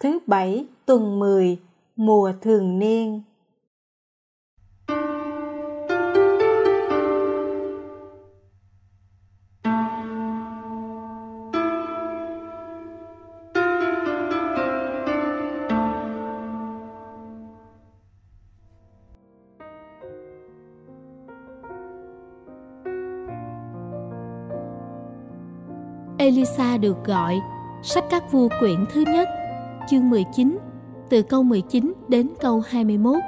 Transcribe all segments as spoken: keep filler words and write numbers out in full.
thứ bảy tuần mười, mùa thường niên. Elisa được gọi, sách Các Vua quyển thứ nhất, chương mười chín, từ câu mười chín đến câu hai mươi mốt.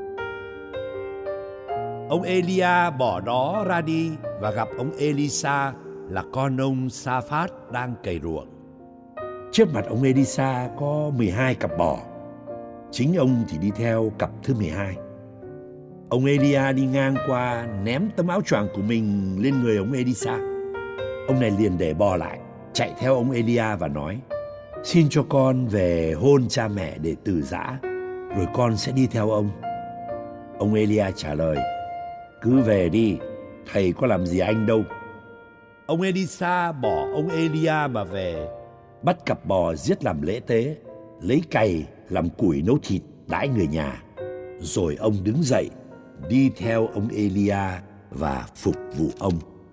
Ông Elia bỏ đó ra đi và gặp ông Elisa là con ông Sa-phát đang cày ruộng. Trước mặt ông Elisa có mười hai cặp bò, chính ông thì đi theo cặp thứ mười hai. Ông Elia đi ngang qua ném tấm áo choàng của mình lên người ông Elisa. Ông này liền để bò lại, chạy theo ông Elia và nói: "Xin cho con về hôn cha mẹ để từ giã, rồi con sẽ đi theo ông." Ông Elia trả lời: "Cứ về đi, thầy có làm gì anh đâu." Ông Elisa bỏ ông Elia mà về, bắt cặp bò giết làm lễ tế, lấy cày làm củi nấu thịt đãi người nhà. Rồi ông đứng dậy, đi theo ông Elia và phục vụ ông.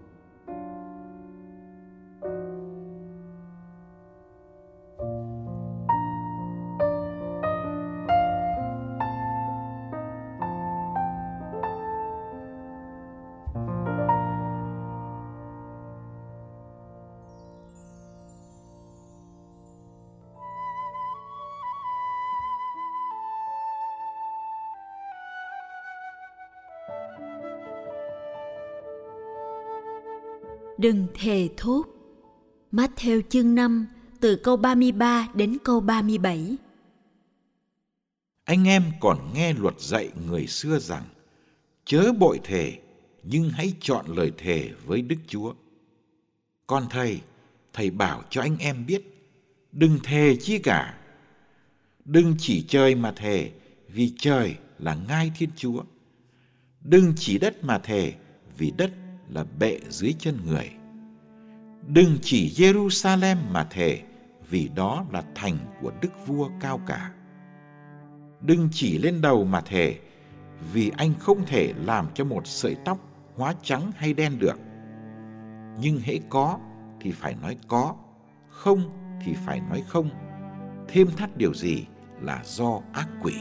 Đừng thề thốt. Mát-thêu chương năm, từ câu ba mươi ba đến câu ba mươi bảy. Anh em còn nghe luật dạy người xưa rằng: chớ bội thề, nhưng hãy chọn lời thề với Đức Chúa. Còn thầy, thầy bảo cho anh em biết, đừng thề chi cả. Đừng chỉ trời mà thề, vì trời là ngai Thiên Chúa. Đừng chỉ đất mà thề, vì đất là bệ dưới chân người. Đừng chỉ Jerusalem mà thề, vì đó là thành của Đức Vua cao cả. Đừng chỉ lên đầu mà thề, vì anh không thể làm cho một sợi tóc hóa trắng hay đen được. Nhưng hễ có thì phải nói có, không thì phải nói không. Thêm thắt điều gì là do ác quỷ.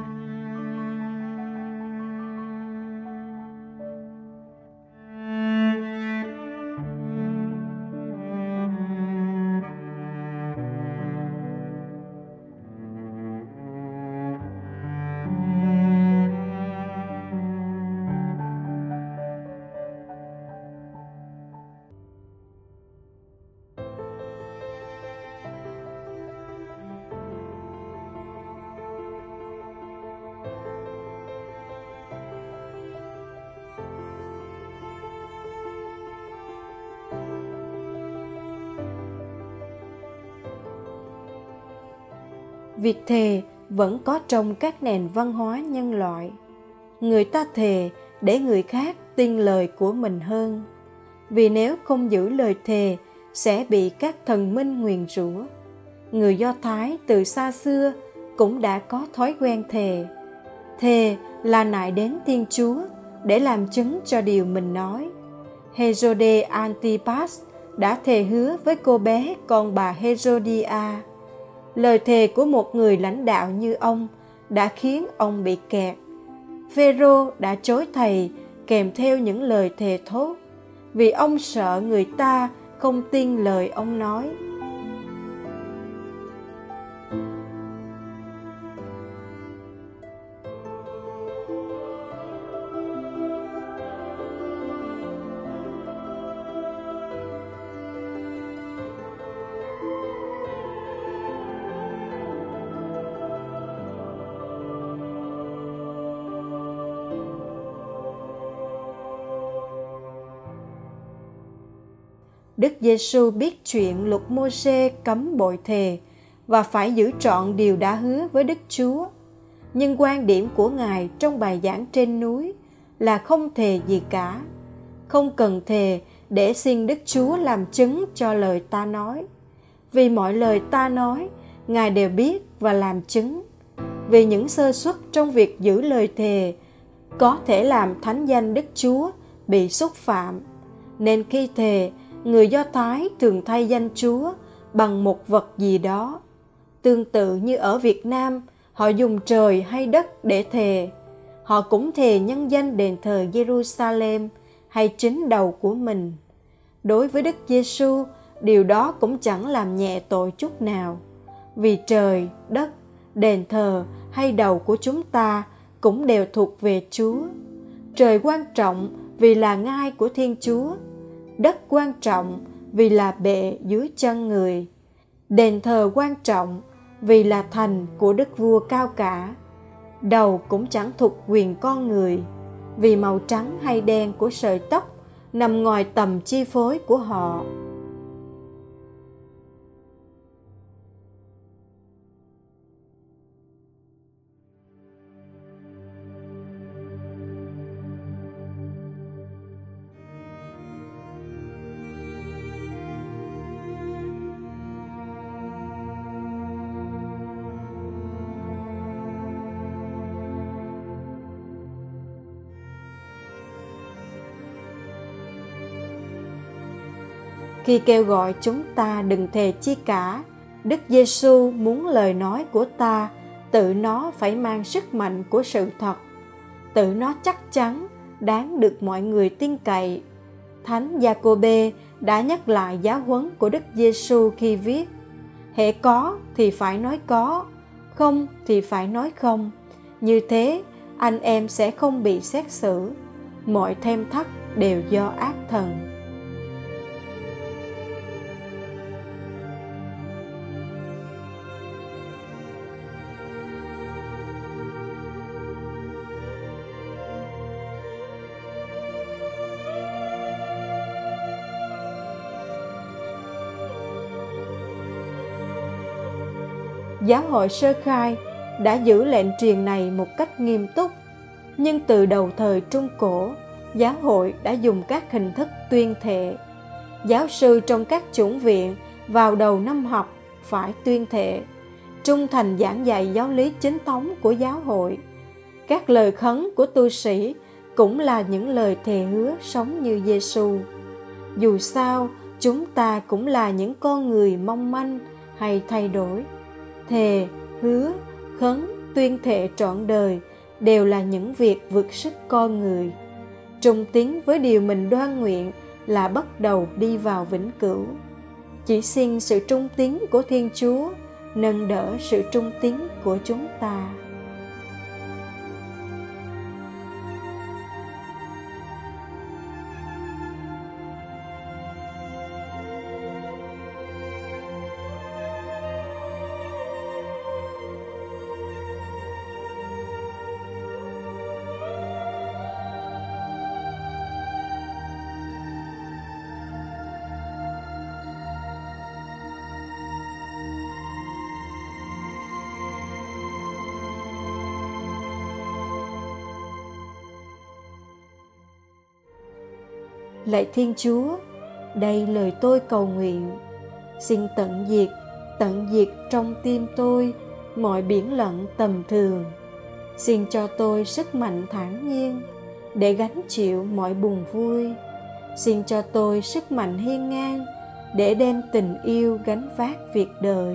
Việc thề vẫn có trong các nền văn hóa nhân loại. Người ta thề để người khác tin lời của mình hơn, vì nếu không giữ lời thề sẽ bị các thần minh nguyền rủa. Người Do Thái từ xa xưa cũng đã có thói quen thề. Thề là nại đến Thiên Chúa để làm chứng cho điều mình nói. Herode Antipas đã thề hứa với cô bé con bà Herodia. Lời thề của một người lãnh đạo như ông đã khiến ông bị kẹt. Phêrô đã chối thầy kèm theo những lời thề thốt, vì ông sợ người ta không tin lời ông nói. Đức Giêsu biết chuyện luật Mô-sê cấm bội thề và phải giữ trọn điều đã hứa với Đức Chúa. Nhưng quan điểm của Ngài trong bài giảng trên núi là không thề gì cả. Không cần thề để xin Đức Chúa làm chứng cho lời ta nói. Vì mọi lời ta nói Ngài đều biết và làm chứng. Vì những sơ suất trong việc giữ lời thề có thể làm thánh danh Đức Chúa bị xúc phạm, nên khi thề, người Do Thái thường thay danh Chúa bằng một vật gì đó. Tương tự như ở Việt Nam, họ dùng trời hay đất để thề. Họ cũng thề nhân danh đền thờ Jerusalem hay chính đầu của mình. Đối với Đức Giêsu, điều đó cũng chẳng làm nhẹ tội chút nào, vì trời, đất, đền thờ hay đầu của chúng ta cũng đều thuộc về Chúa. Trời quan trọng vì là ngai của Thiên Chúa, đất quan trọng vì là bệ dưới chân người, đền thờ quan trọng vì là thành của Đức Vua cao cả. Đầu cũng chẳng thuộc quyền con người, vì màu trắng hay đen của sợi tóc nằm ngoài tầm chi phối của họ. Khi kêu gọi chúng ta đừng thề chi cả, Đức Giêsu muốn lời nói của ta tự nó phải mang sức mạnh của sự thật, tự nó chắc chắn, đáng được mọi người tin cậy. Thánh Gia-cô-bê đã nhắc lại giáo huấn của Đức Giêsu khi viết: hễ có thì phải nói có, không thì phải nói không. Như thế, anh em sẽ không bị xét xử. Mọi thêm thắt đều do ác thần. Giáo hội sơ khai đã giữ lệnh truyền này một cách nghiêm túc, nhưng từ đầu thời Trung Cổ, giáo hội đã dùng các hình thức tuyên thệ. Giáo sư trong các chủng viện vào đầu năm học phải tuyên thệ, trung thành giảng dạy giáo lý chính thống của giáo hội. Các lời khấn của tu sĩ cũng là những lời thề hứa sống như Giêsu. Dù sao, chúng ta cũng là những con người mong manh hay thay đổi. Thề, hứa, khấn, tuyên thệ trọn đời đều là những việc vượt sức con người. Trung tín với điều mình đoan nguyện là bắt đầu đi vào vĩnh cửu. Chỉ xin sự trung tín của Thiên Chúa nâng đỡ sự trung tín của chúng ta. Lạy Thiên Chúa, đây lời tôi cầu nguyện. Xin tận diệt, tận diệt trong tim tôi mọi biển lặng tầm thường. Xin cho tôi sức mạnh thản nhiên để gánh chịu mọi buồn vui. Xin cho tôi sức mạnh hiên ngang để đem tình yêu gánh vác việc đời.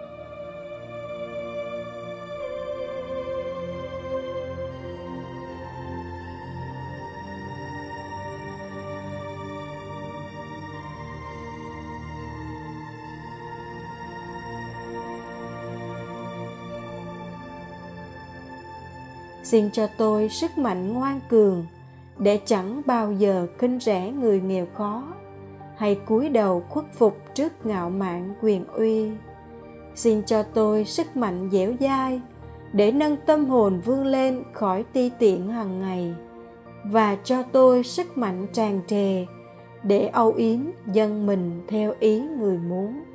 Xin cho tôi sức mạnh ngoan cường để chẳng bao giờ khinh rẻ người nghèo khó hay cúi đầu khuất phục trước ngạo mạn quyền uy. Xin cho tôi sức mạnh dẻo dai để nâng tâm hồn vươn lên khỏi ti tiện hàng ngày, và cho tôi sức mạnh tràn trề để âu yếm dâng mình theo ý người muốn.